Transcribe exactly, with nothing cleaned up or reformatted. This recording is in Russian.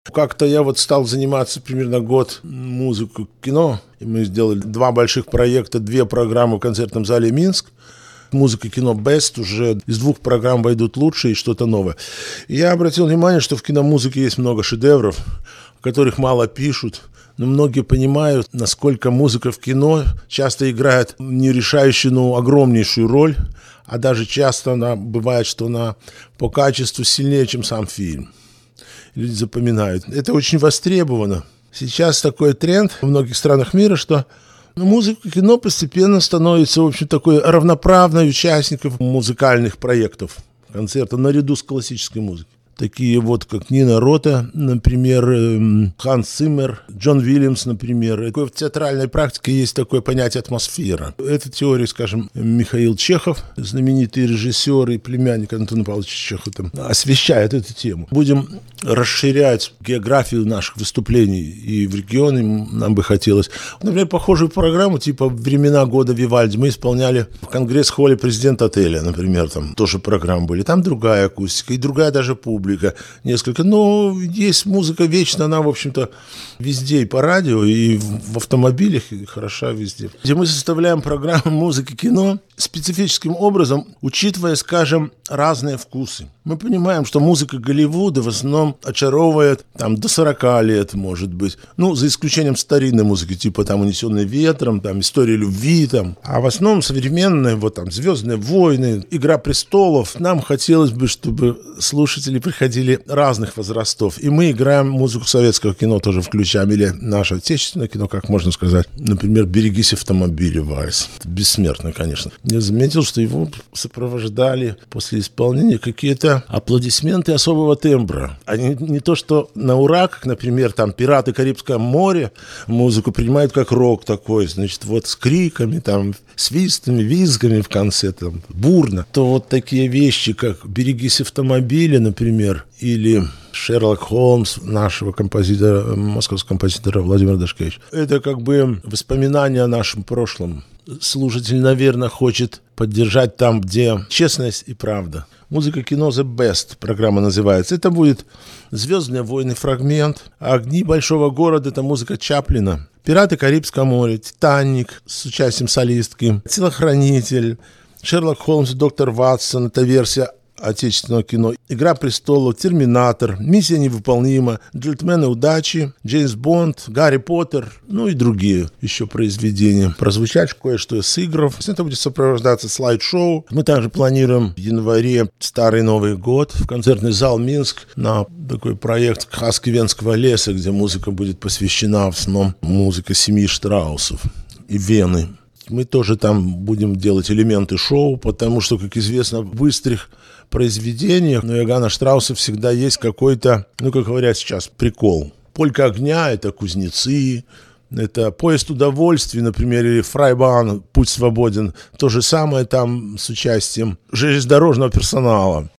Как-то я вот стал заниматься примерно год музыкой к кино, и мы сделали два больших проекта, две программы в концертном зале «Минск». Музыка кино Best, уже из двух программ войдут лучшие и что-то новое. И я обратил внимание, что в киномузыке есть много шедевров, о которых мало пишут, но многие понимают, насколько музыка в кино часто играет не решающую, но огромнейшую роль, а даже часто она бывает, что она по качеству сильнее, чем сам фильм. Люди запоминают. Это очень востребовано. Сейчас такой тренд в многих странах мира, что ну, музыка кино постепенно становится, в общем, такой равноправной участником музыкальных проектов концерта наряду с классической музыкой. Такие вот, как Нина Рота, например, Ханс Циммер, Джон Уильямс, например. В театральной практике есть такое понятие «атмосфера». Это теория, скажем, Михаил Чехов, знаменитый режиссер и племянник Антона Павловича Чехова, освещает эту тему. Будем расширять географию наших выступлений и в регионы нам бы хотелось. Например, похожую программу типа «Времена года Вивальди» мы исполняли в конгресс-холле «Президент отеля», например, там тоже программы были. Там другая акустика и другая даже публика. Несколько, но есть музыка вечная, она, в общем-то, везде и по радио, и в автомобилях, и хороша везде. Где мы составляем программу музыки кино специфическим образом, учитывая, скажем, разные вкусы. Мы понимаем, что музыка Голливуда в основном очаровывает там до сорока лет, может быть. Ну, за исключением старинной музыки, типа там «Унесенные ветром», там «История любви», там. А в основном современные, вот там «Звездные войны», «Игра престолов». Нам хотелось бы, чтобы слушатели приходили разных возрастов. И мы играем музыку советского кино, тоже включаем, или наше отечественное кино, как можно сказать. Например, «Берегись автомобиля» вальс. Это бессмертно, конечно. Я заметил, что его сопровождали после исполнения какие-то аплодисменты особого тембра. Они не то, что на ура, как, например, там «Пираты Карибского моря» музыку принимают как рок такой, значит, вот с криками, там, свистами, визгами в конце, там, бурно. То вот такие вещи, как «Берегись автомобиля», например, или Шерлок Холмс нашего композитора, московского композитора Владимира Дашкевича. Это как бы воспоминания о нашем прошлом. Слушатель, наверное, хочет поддержать там, где честность и правда. Музыка кино The Best программа называется. Это будет «Звездные войны» фрагмент, «Огни большого города» — это музыка Чаплина, «Пираты Карибского моря», «Титаник» с участием солистки, «Телохранитель», «Шерлок Холмс» и «Доктор Ватсон» — это версия отечественного кино, «Игра престолов», «Терминатор», «Миссия невыполнима», «Джентльмены удачи», «Джеймс Бонд», «Гарри Поттер», ну и другие еще произведения. Прозвучать кое-что из игр. Это будет сопровождаться слайд-шоу. Мы также планируем в январе Старый Новый год в концертный зал «Минск» на такой проект «Хаски Венского леса», где музыка будет посвящена в основном музыке семьи Штраусов и Вены. Мы тоже там будем делать элементы шоу, потому что, как известно, в быстрых произведениях у Иоганна Штрауса всегда есть какой-то, ну, как говорят сейчас, прикол. «Полька огня» — это «Кузнецы», это «Поезд удовольствий», например, или «Фрайбан», «Путь свободен». То же самое там с участием железнодорожного персонала.